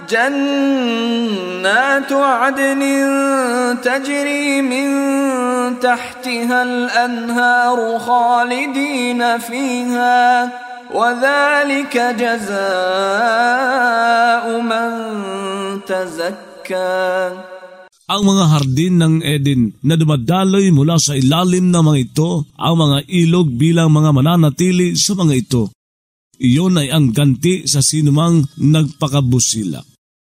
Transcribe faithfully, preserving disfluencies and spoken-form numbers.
جنات عدن تجري من تحتها الأنهار خالدين فيها وذلك جزاء من تزكى. Ang mga hardin ng Eden na dumadaloy mula sa ilalim ng mga ito, ang mga ilog bilang mga mananatili sa mga ito. Iyon ay ang ganti sa sinumang nagpakabusila.